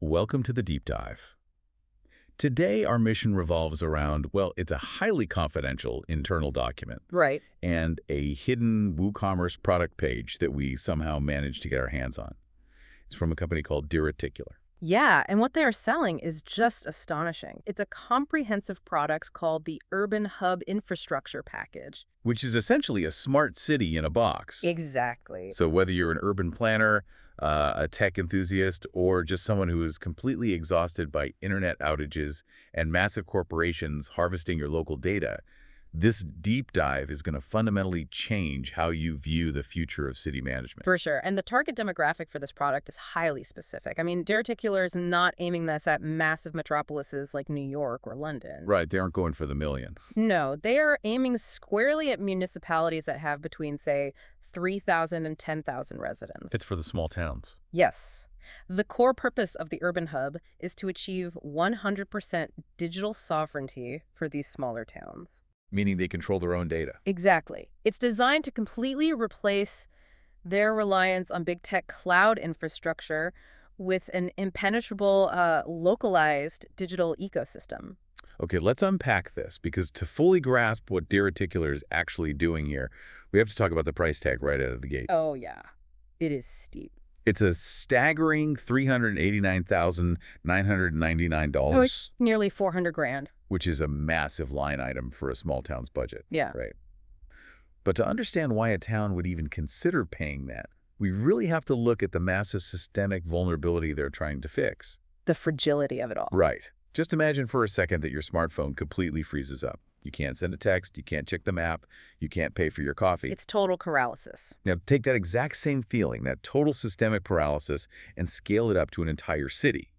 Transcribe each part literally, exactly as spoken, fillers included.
Welcome to the Deep Dive. Today, our mission revolves around, well, it's a highly confidential internal document Right. and a hidden WooCommerce product page that we somehow managed to get our hands on. It's from a company called DeReticular, Yeah, and what they are selling is just astonishing. It's a comprehensive product called the Urban Hub Infrastructure Package. which is essentially a smart city in a box. Exactly. So whether you're an urban planner, uh, a tech enthusiast, or just someone who is completely exhausted by internet outages and massive corporations harvesting your local data, this deep dive is going to fundamentally change how you view the future of city management. For sure. And the target demographic for this product is highly specific. I mean, Derreticular is not aiming this at massive metropolises like New York or London. Right, they aren't going for the millions. No, they are aiming squarely at municipalities that have between, say, three thousand and ten thousand residents. It's for the small towns. Yes. The core purpose of the Urban Hub is to achieve one hundred percent digital sovereignty for these smaller towns. Meaning they control their own data. Exactly. It's designed to completely replace their reliance on big tech cloud infrastructure with an impenetrable, uh, localized digital ecosystem. Okay, let's unpack this, because to fully grasp what DeReticular is actually doing here, we have to talk about the price tag right out of the gate. Oh, yeah. It is steep. It's a staggering three hundred eighty-nine thousand nine hundred ninety-nine dollars. Oh, it's nearly four hundred grand. Which is a massive line item for a small town's budget. Yeah. Right. But to understand why a town would even consider paying that, we really have to look at the massive systemic vulnerability they're trying to fix. The fragility of it all. Right. Just imagine for a second that your smartphone completely freezes up. You can't send a text, you can't check the map, you can't pay for your coffee. It's total paralysis. Now take that exact same feeling, that total systemic paralysis, and scale it up to an entire city.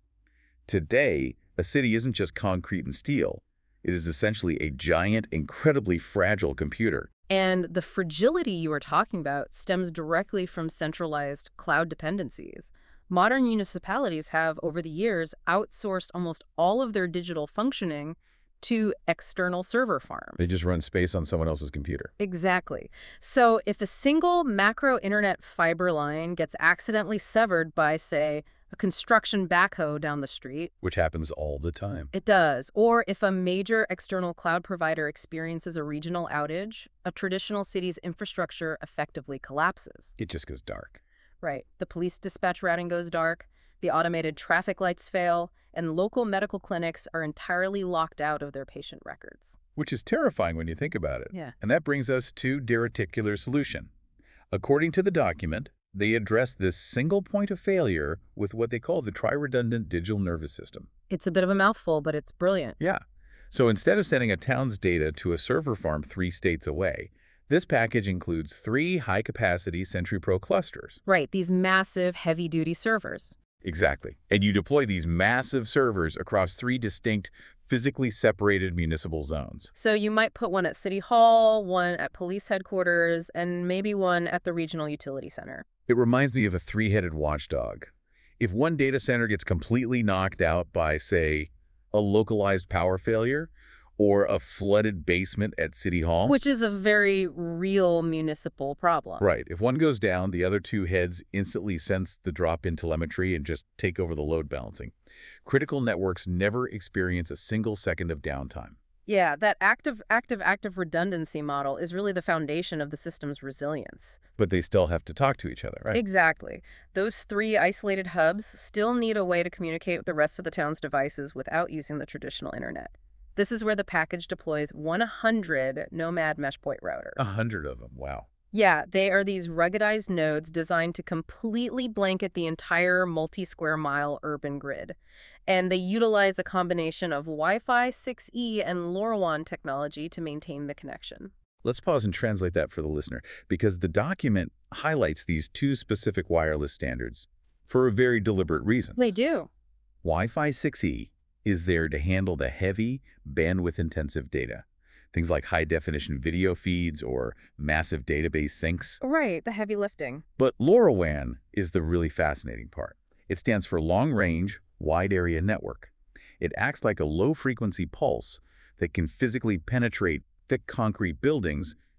Today, a city isn't just concrete and steel. It is essentially a giant, incredibly fragile computer. And the fragility you are talking about stems directly from centralized cloud dependencies. Modern municipalities have, over the years, outsourced almost all of their digital functioning to external server farms. They just run space on someone else's computer. Exactly. So if a single macro internet fiber line gets accidentally severed by, say, a construction backhoe down the street, Which happens all the time. it does. Or if a major external cloud provider experiences a regional outage, a traditional city's infrastructure effectively collapses. It just goes dark. Right. The police dispatch routing goes dark, the automated traffic lights fail, and local medical clinics are entirely locked out of their patient records. Which is terrifying when you think about it. Yeah. And that brings us to DeReticular's solution. According to the document, they address this single point of failure with what they call the tri-redundant digital nervous system. It's a bit of a mouthful, but it's brilliant. Yeah. So instead of sending a town's data to a server farm three states away, this package includes three high-capacity SentryPro clusters. Right, these massive, heavy-duty servers. Exactly. And you deploy these massive servers across three distinct, physically separated municipal zones. So you might put one at City Hall, one at police headquarters, and maybe one at the regional utility center. It reminds me of a three-headed watchdog. If one data center gets completely knocked out by, say, a localized power failure or a flooded basement at City Hall. Which is a very real municipal problem. Right. If one goes down, the other two heads instantly sense the drop in telemetry and just take over the load balancing. Critical networks never experience a single second of downtime. Yeah, that active, active, active redundancy model is really the foundation of the system's resilience. But they still have to talk to each other, right? Exactly. Those three isolated hubs still need a way to communicate with the rest of the town's devices without using the traditional internet. This is where the package deploys one hundred Nomad mesh point routers. A hundred of them. Wow. Yeah, they are these ruggedized nodes designed to completely blanket the entire multi-square mile urban grid. And they utilize a combination of Wi-Fi six E and LoRaWAN technology to maintain the connection. Let's pause and translate that for the listener, because the document highlights these two specific wireless standards for a very deliberate reason. They do. Wi-Fi six E is there to handle the heavy, bandwidth-intensive data. Things like high-definition video feeds or massive database syncs. Right, the heavy lifting. But LoRaWAN is the really fascinating part. It stands for Long Range, Wide Area Network. It acts like a low-frequency pulse that can physically penetrate thick concrete buildings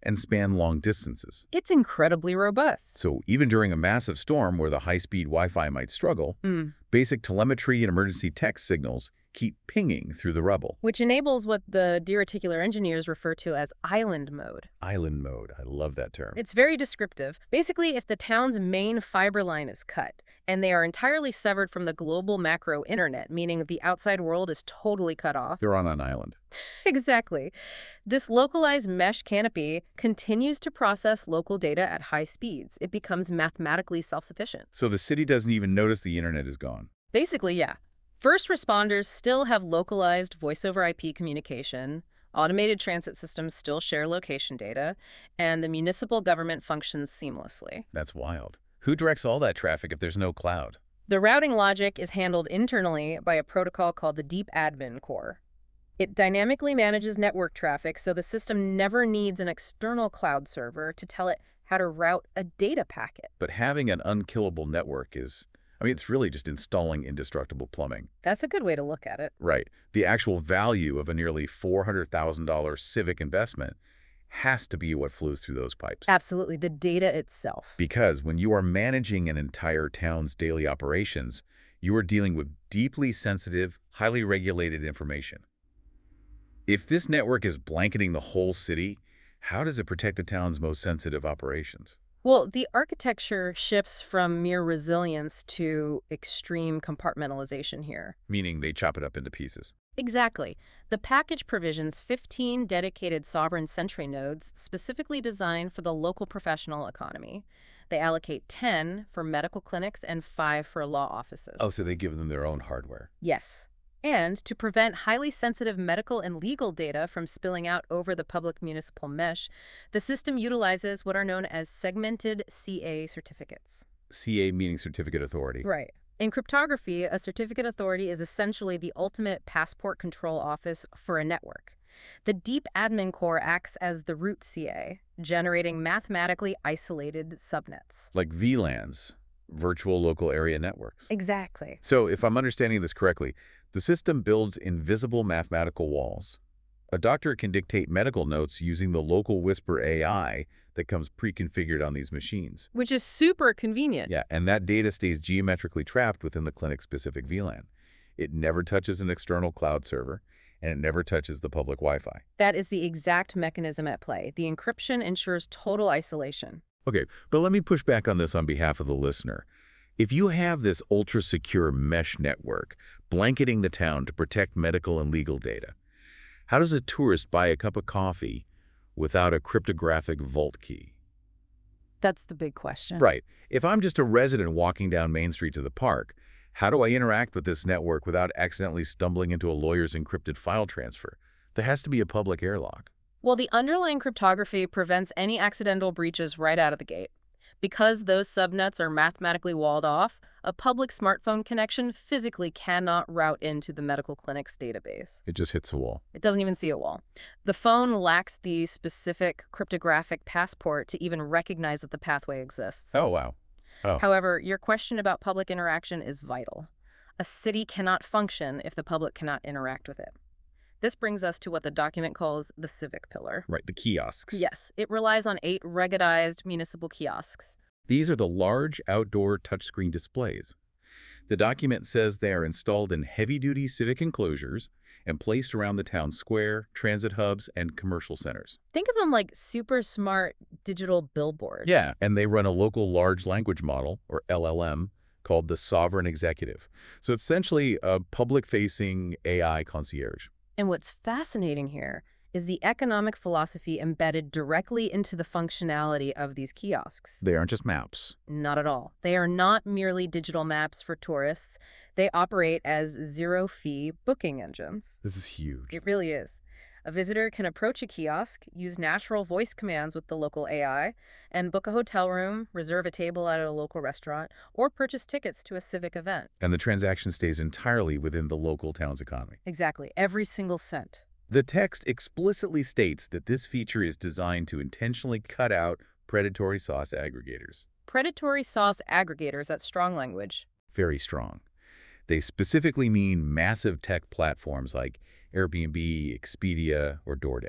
and span long distances. It's incredibly robust. So even during a massive storm where the high-speed Wi-Fi might struggle, Mm. basic telemetry and emergency text signals keep pinging through the rubble. Which enables what the deraticular engineers refer to as island mode. Island mode. I love that term. It's very descriptive. Basically, if the town's main fiber line is cut, and they are entirely severed from the global macro internet, meaning the outside world is totally cut off. They're on an island. Exactly. This localized mesh canopy continues to process local data at high speeds. It becomes mathematically self-sufficient. So the city doesn't even notice the internet is gone. Basically, yeah. First responders still have localized voice over I P communication, automated transit systems still share location data, and the municipal government functions seamlessly. That's wild. Who directs all that traffic if there's no cloud? The routing logic is handled internally by a protocol called the Deep Admin Core. It dynamically manages network traffic, so the system never needs an external cloud server to tell it how to route a data packet. But having an unkillable network is, I mean, it's really just installing indestructible plumbing. That's a good way to look at it. Right. The actual value of a nearly four hundred thousand dollar civic investment has to be what flows through those pipes. Absolutely, the data itself. Because when you are managing an entire town's daily operations, you are dealing with deeply sensitive, highly regulated information. If this network is blanketing the whole city, how does it protect the town's most sensitive operations? Well, the architecture shifts from mere resilience to extreme compartmentalization here. Meaning they chop it up into pieces. Exactly. The package provisions fifteen dedicated sovereign Sentry nodes specifically designed for the local professional economy. They allocate ten for medical clinics and five for law offices. Oh, so they give them their own hardware. Yes. And to prevent highly sensitive medical and legal data from spilling out over the public municipal mesh, the system utilizes what are known as segmented C A certificates. C A meaning certificate authority. Right. In cryptography, a certificate authority is essentially the ultimate passport control office for a network. The Deep Admin Core acts as the root C A, generating mathematically isolated subnets. Like V LANs, virtual local area networks. Exactly. So if I'm understanding this correctly, the system builds invisible mathematical walls. A doctor can dictate medical notes using the local Whisper A I that comes pre-configured on these machines. Which is super convenient. Yeah, and that data stays geometrically trapped within the clinic-specific V LAN. It never touches an external cloud server, and it never touches the public Wi-Fi. That is the exact mechanism at play. The encryption ensures total isolation. Okay, but let me push back on this on behalf of the listener. If you have this ultra-secure mesh network blanketing the town to protect medical and legal data, how does a tourist buy a cup of coffee without a cryptographic vault key? That's the big question. Right. If I'm just a resident walking down Main Street to the park, how do I interact with this network without accidentally stumbling into a lawyer's encrypted file transfer? There has to be a public airlock. Well, the underlying cryptography prevents any accidental breaches right out of the gate. Because those subnets are mathematically walled off, a public smartphone connection physically cannot route into the medical clinic's database. It just hits a wall. It doesn't even see a wall. The phone lacks the specific cryptographic passport to even recognize that the pathway exists. Oh, wow. Oh. However, your question about public interaction is vital. A city cannot function if the public cannot interact with it. This brings us to what the document calls the civic pillar. Right, the kiosks. Yes, it relies on eight ruggedized municipal kiosks. These are the large outdoor touchscreen displays. The document says they are installed in heavy-duty civic enclosures and placed around the town square, transit hubs, and commercial centers. Think of them like super smart digital billboards. Yeah, and they run a local large language model, or L L M, called the Sovereign Executive. So it's essentially a public-facing A I concierge. And what's fascinating here is the economic philosophy embedded directly into the functionality of these kiosks. They aren't just maps. Not at all. They are not merely digital maps for tourists. They operate as zero-fee booking engines. This is huge. It really is. A visitor can approach a kiosk, use natural voice commands with the local A I, and book a hotel room, reserve a table at a local restaurant, or purchase tickets to a civic event. And the transaction stays entirely within the local town's economy. Exactly. Every single cent. The text explicitly states that this feature is designed to intentionally cut out predatory sauce aggregators. Predatory sauce aggregators, that's strong language. Very strong. They specifically mean massive tech platforms like Airbnb, Expedia, or DoorDash.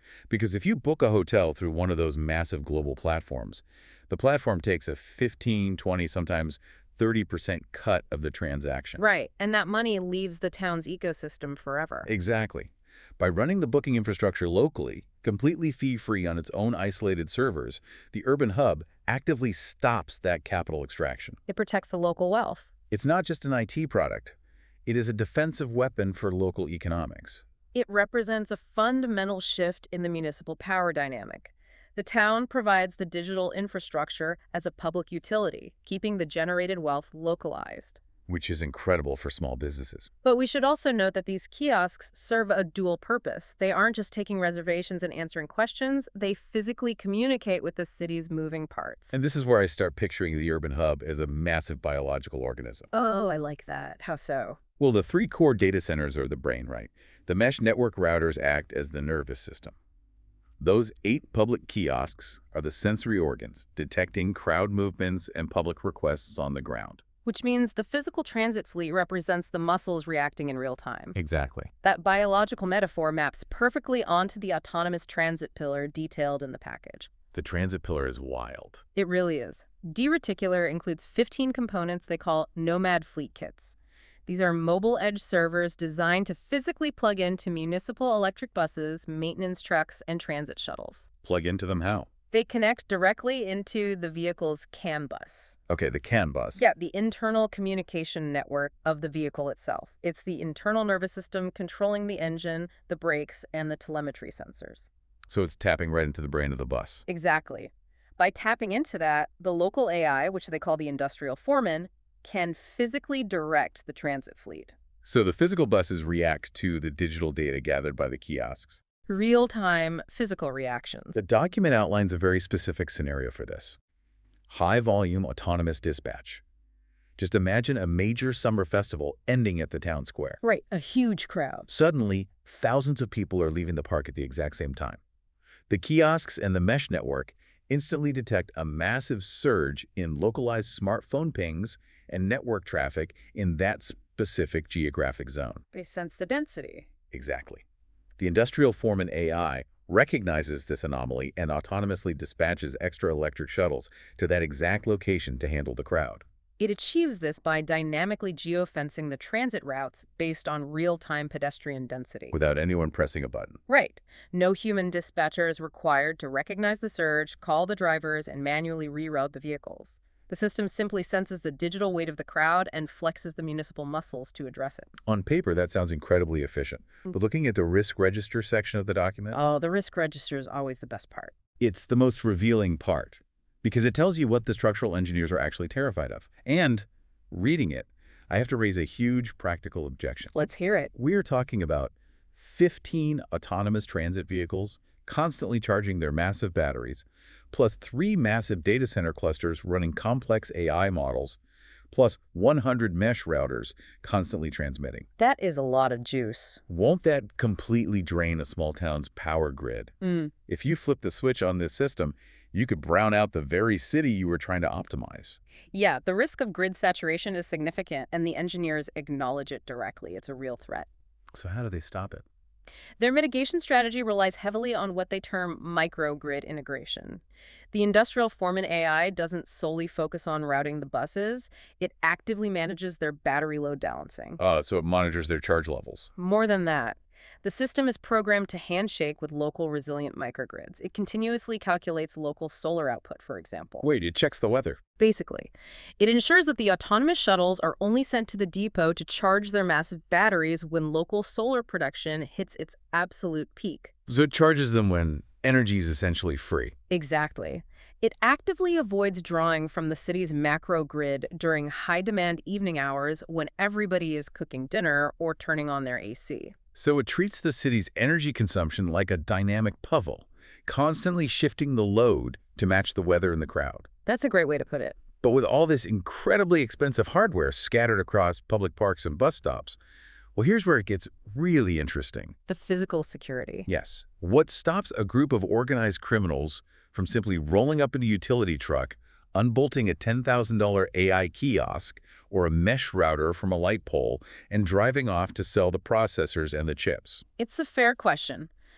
Because if you book a hotel through one of those massive global platforms, the platform takes a fifteen, twenty, sometimes thirty percent cut of the transaction. Right, and that money leaves the town's ecosystem forever. Exactly. By running the booking infrastructure locally, completely fee-free on its own isolated servers, the urban hub actively stops that capital extraction. It protects the local wealth. It's not just an I T product. It is a defensive weapon for local economics. It represents a fundamental shift in the municipal power dynamic. The town provides the digital infrastructure as a public utility, keeping the generated wealth localized. Which is incredible for small businesses. But we should also note that these kiosks serve a dual purpose. They aren't just taking reservations and answering questions, they physically communicate with the city's moving parts. And this is where I start picturing the urban hub as a massive biological organism. Oh, I like that. How so? Well, the three core data centers are the brain, right? The mesh network routers act as the nervous system. Those eight public kiosks are the sensory organs, detecting crowd movements and public requests on the ground. Which means the physical transit fleet represents the muscles reacting in real time. Exactly. That biological metaphor maps perfectly onto the autonomous transit pillar detailed in the package. The transit pillar is wild. It really is. D-Reticular includes fifteen components they call Nomad Fleet Kits. These are mobile edge servers designed to physically plug into municipal electric buses, maintenance trucks, and transit shuttles. Plug into them how? They connect directly into the vehicle's CAN bus. Okay, the CAN bus. Yeah, the internal communication network of the vehicle itself. It's the internal nervous system controlling the engine, the brakes, and the telemetry sensors. So it's tapping right into the brain of the bus. Exactly. By tapping into that, the local A I, which they call the industrial foreman, can physically direct the transit fleet. So the physical buses react to the digital data gathered by the kiosks. Real-time physical reactions. The document outlines a very specific scenario for this. High-volume autonomous dispatch. Just imagine a major summer festival ending at the town square. Right, a huge crowd. Suddenly, thousands of people are leaving the park at the exact same time. The kiosks and the mesh network instantly detect a massive surge in localized smartphone pings and network traffic in that specific geographic zone. They sense the density. Exactly. The industrial foreman A I recognizes this anomaly and autonomously dispatches extra electric shuttles to that exact location to handle the crowd. It achieves this by dynamically geofencing the transit routes based on real-time pedestrian density. Without anyone pressing a button. Right. No human dispatcher is required to recognize the surge, call the drivers, and manually reroute the vehicles. The system simply senses the digital weight of the crowd and flexes the municipal muscles to address it. On paper, that sounds incredibly efficient. But looking at the risk register section of the document, Oh, the risk register is always the best part. it's the most revealing part because it tells you what the structural engineers are actually terrified of. And reading it, I have to raise a huge practical objection. Let's hear it. We're talking about fifteen autonomous transit vehicles constantly charging their massive batteries, plus three massive data center clusters running complex A I models, plus one hundred mesh routers constantly transmitting. That is a lot of juice. Won't that completely drain a small town's power grid? Mm. If you flip the switch on this system, you could brown out the very city you were trying to optimize. Yeah, the risk of grid saturation is significant, and the engineers acknowledge it directly. It's a real threat. So how do they stop it? Their mitigation strategy relies heavily on what they term microgrid integration. The industrial foreman A I doesn't solely focus on routing the buses. It actively manages their battery load balancing. Uh, so it monitors their charge levels. More than that, the system is programmed to handshake with local resilient microgrids. It continuously calculates local solar output, for example. Wait, it checks the weather. Basically, it ensures that the autonomous shuttles are only sent to the depot to charge their massive batteries when local solar production hits its absolute peak. So it charges them when energy is essentially free. Exactly. It actively avoids drawing from the city's macro grid during high-demand evening hours when everybody is cooking dinner or turning on their A C. So it treats the city's energy consumption like a dynamic puzzle, constantly shifting the load to match the weather and the crowd. That's a great way to put it. But with all this incredibly expensive hardware scattered across public parks and bus stops, well, here's where it gets really interesting. The physical security. Yes. What stops a group of organized criminals from simply rolling up in a utility truck, unbolting a ten thousand dollar A I kiosk or a mesh router from a light pole, and driving off to sell the processors and the chips? It's a fair question.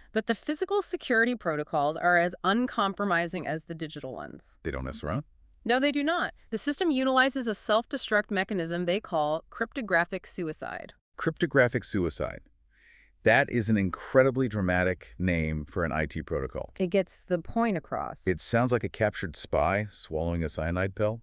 But the physical security protocols are as uncompromising as the digital ones. They don't mess around? No, they do not. The system utilizes a self-destruct mechanism they call cryptographic suicide. Cryptographic suicide. That is an incredibly dramatic name for an I T protocol. It gets the point across. It sounds like a captured spy swallowing a cyanide pill.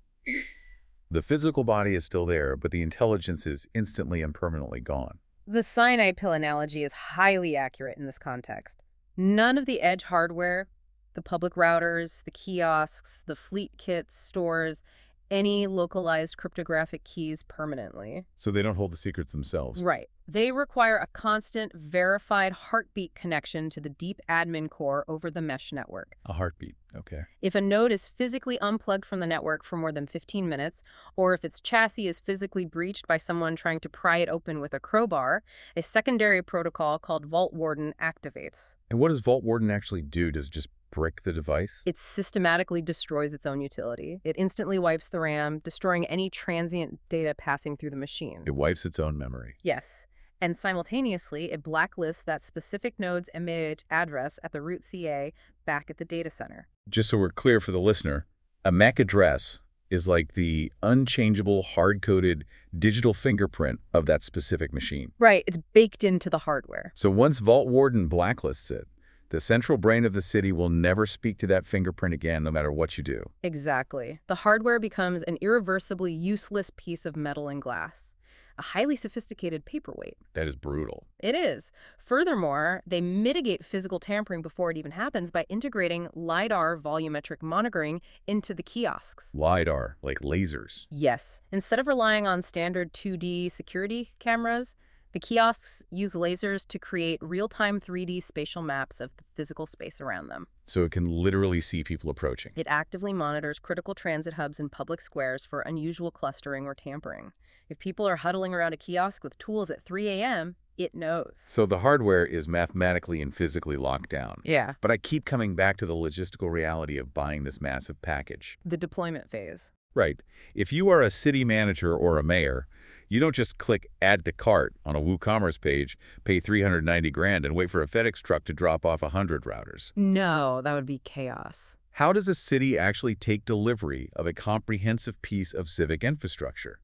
The physical body is still there, but the intelligence is instantly and permanently gone. The cyanide pill analogy is highly accurate in this context. None of the edge hardware, the public routers, the kiosks, the fleet kits, stores, any localized cryptographic keys permanently. So they don't hold the secrets themselves. Right. They require a constant, verified heartbeat connection to the deep admin core over the mesh network. A heartbeat, okay. If a node is physically unplugged from the network for more than fifteen minutes, or if its chassis is physically breached by someone trying to pry it open with a crowbar, a secondary protocol called Vault Warden activates. And what does Vault Warden actually do? Does it just brick the device? It systematically destroys its own utility. It instantly wipes the RAM, destroying any transient data passing through the machine. It wipes its own memory. Yes. And simultaneously, it blacklists that specific node's M A H address at the root C A back at the data center. Just so we're clear for the listener, a M A C address is like the unchangeable, hard-coded digital fingerprint of that specific machine. Right. It's baked into the hardware. So once Vault Warden blacklists it, the central brain of the city will never speak to that fingerprint again, no matter what you do. Exactly. The hardware becomes an irreversibly useless piece of metal and glass, a highly sophisticated paperweight. That is brutal. It is. Furthermore, they mitigate physical tampering before it even happens by integrating LiDAR volumetric monitoring into the kiosks. LiDAR, like lasers. Yes. Instead of relying on standard two D security cameras, the kiosks use lasers to create real-time three D spatial maps of the physical space around them. So it can literally see people approaching. It actively monitors critical transit hubs and public squares for unusual clustering or tampering. If people are huddling around a kiosk with tools at three A M, it knows. So the hardware is mathematically and physically locked down. Yeah. But I keep coming back to the logistical reality of buying this massive package. The deployment phase. Right. If you are a city manager or a mayor, you don't just click Add to Cart on a WooCommerce page, pay three hundred ninety grand, and wait for a FedEx truck to drop off one hundred routers. No, that would be chaos. How does a city actually take delivery of a comprehensive piece of civic infrastructure?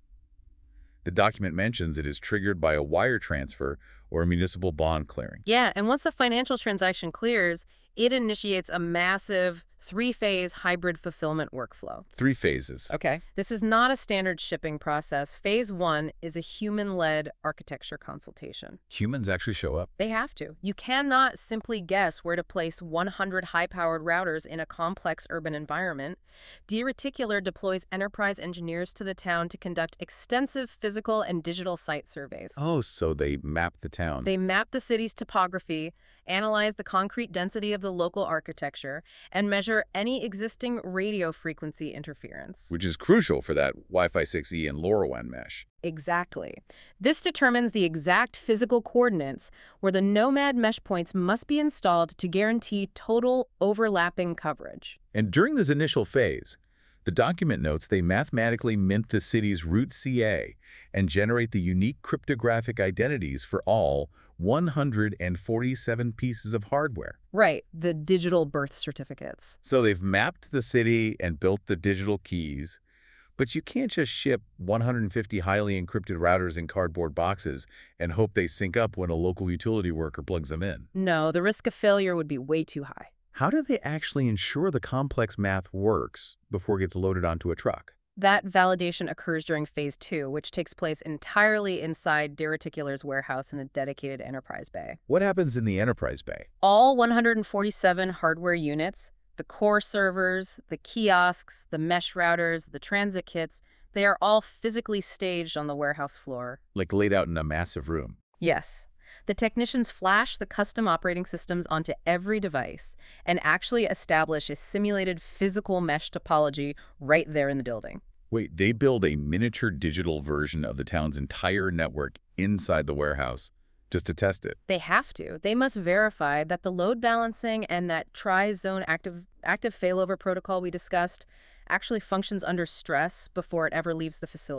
The document mentions it is triggered by a wire transfer or a municipal bond clearing. Yeah, and once the financial transaction clears, it initiates a massive three-phase hybrid fulfillment workflow. Three phases. Okay. This is not a standard shipping process. Phase one is a human-led architecture consultation. Humans actually show up. They have to. You cannot simply guess where to place one hundred high-powered routers in a complex urban environment. D-Reticular deploys enterprise engineers to the town to conduct extensive physical and digital site surveys. Oh, so they map the town. They map the city's topography, analyze the concrete density of the local architecture, and measure any existing radio frequency interference. Which is crucial for that Wi-Fi six E and LoRaWAN mesh. Exactly. This determines the exact physical coordinates where the Nomad mesh points must be installed to guarantee total overlapping coverage. And during this initial phase, the document notes they mathematically mint the city's root C A and generate the unique cryptographic identities for all one hundred forty-seven pieces of hardware. Right, the digital birth certificates. So they've mapped the city and built the digital keys, but you can't just ship one hundred fifty highly encrypted routers in cardboard boxes and hope they sync up when a local utility worker plugs them in. No, the risk of failure would be way too high. How do they actually ensure the complex math works before it gets loaded onto a truck? That validation occurs during phase two, which takes place entirely inside D-Reticular's warehouse in a dedicated enterprise bay. What happens in the enterprise bay? All one hundred forty-seven hardware units, the core servers, the kiosks, the mesh routers, the transit kits, they are all physically staged on the warehouse floor. Like laid out in a massive room. Yes. The technicians flash the custom operating systems onto every device and actually establish a simulated physical mesh topology right there in the building. Wait, they build a miniature digital version of the town's entire network inside the warehouse just to test it? They have to. They must verify that the load balancing and that tri-zone active, active failover protocol we discussed actually functions under stress before it ever leaves the facility.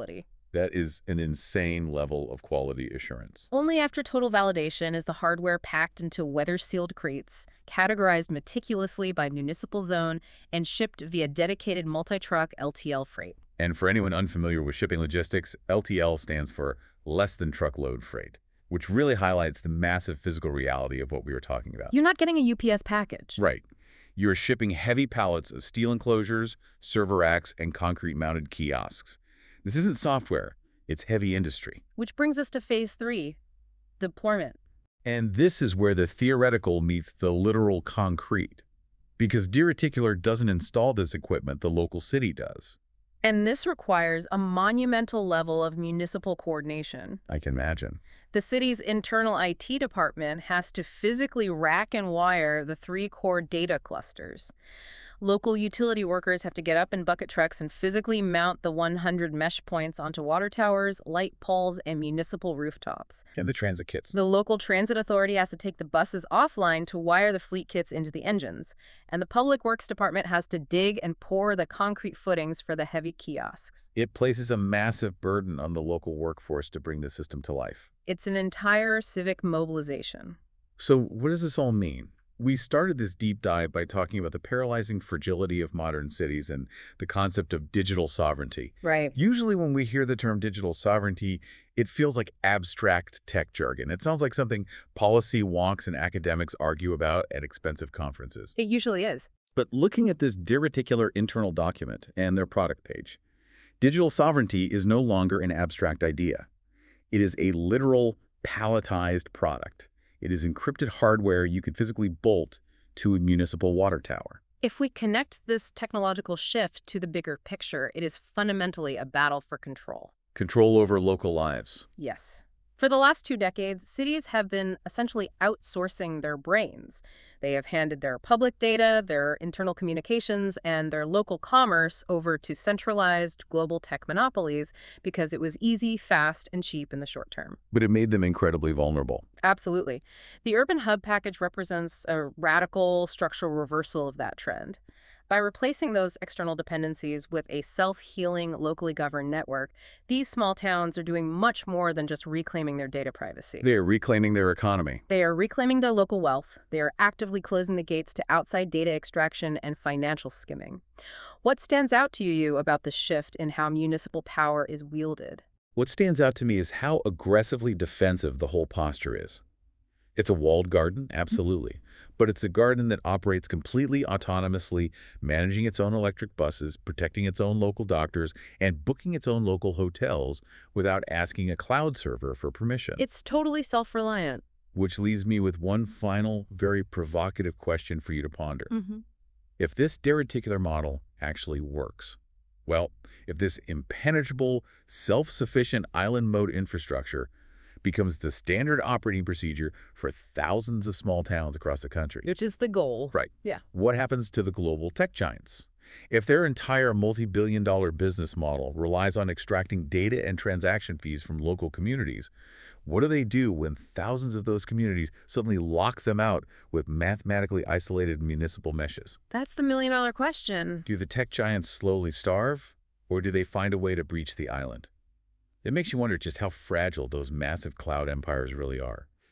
That is an insane level of quality assurance. Only after total validation is the hardware packed into weather-sealed crates, categorized meticulously by municipal zone, and shipped via dedicated multi-truck L T L freight. And for anyone unfamiliar with shipping logistics, L T L stands for less than truckload freight, which really highlights the massive physical reality of what we were talking about. You're not getting a U P S package. Right. You're shipping heavy pallets of steel enclosures, server racks, and concrete-mounted kiosks. This isn't software, it's heavy industry. Which brings us to phase three, deployment. And this is where the theoretical meets the literal concrete. Because Deere Reticular doesn't install this equipment, the local city does. And this requires a monumental level of municipal coordination. I can imagine. The city's internal I T department has to physically rack and wire the three core data clusters. Local utility workers have to get up in bucket trucks and physically mount the one hundred mesh points onto water towers, light poles, and municipal rooftops. And the transit kits. The local transit authority has to take the buses offline to wire the fleet kits into the engines. And the public works department has to dig and pour the concrete footings for the heavy kiosks. It places a massive burden on the local workforce to bring the system to life. It's an entire civic mobilization. So what does this all mean? We started this deep dive by talking about the paralyzing fragility of modern cities and the concept of digital sovereignty. Right. Usually when we hear the term digital sovereignty, it feels like abstract tech jargon. It sounds like something policy wonks and academics argue about at expensive conferences. It usually is. But looking at this Deere Reticular internal document and their product page, digital sovereignty is no longer an abstract idea. It is a literal palletized product. It is encrypted hardware you could physically bolt to a municipal water tower. If we connect this technological shift to the bigger picture, it is fundamentally a battle for control. Control over local lives. Yes. For the last two decades, cities have been essentially outsourcing their brains. They have handed their public data, their internal communications, and their local commerce over to centralized global tech monopolies because it was easy, fast, and cheap in the short term. But it made them incredibly vulnerable. Absolutely. The Urban Hub package represents a radical structural reversal of that trend. By replacing those external dependencies with a self-healing, locally governed network, these small towns are doing much more than just reclaiming their data privacy. They are reclaiming their economy. They are reclaiming their local wealth. They are actively closing the gates to outside data extraction and financial skimming. What stands out to you about the shift in how municipal power is wielded? What stands out to me is how aggressively defensive the whole posture is. It's a walled garden, absolutely. But it's a garden that operates completely autonomously, managing its own electric buses, protecting its own local doctors, and booking its own local hotels without asking a cloud server for permission. It's totally self-reliant. Which leaves me with one final, very provocative question for you to ponder. Mm-hmm. If this Deere Reticular model actually works, well, if this impenetrable, self-sufficient island mode infrastructure becomes the standard operating procedure for thousands of small towns across the country. Which is the goal. Right. Yeah. What happens to the global tech giants? If their entire multi-billion dollar business model relies on extracting data and transaction fees from local communities, what do they do when thousands of those communities suddenly lock them out with mathematically isolated municipal meshes? That's the million-dollar question. Do the tech giants slowly starve, or do they find a way to breach the island? It makes you wonder just how fragile those massive cloud empires really are.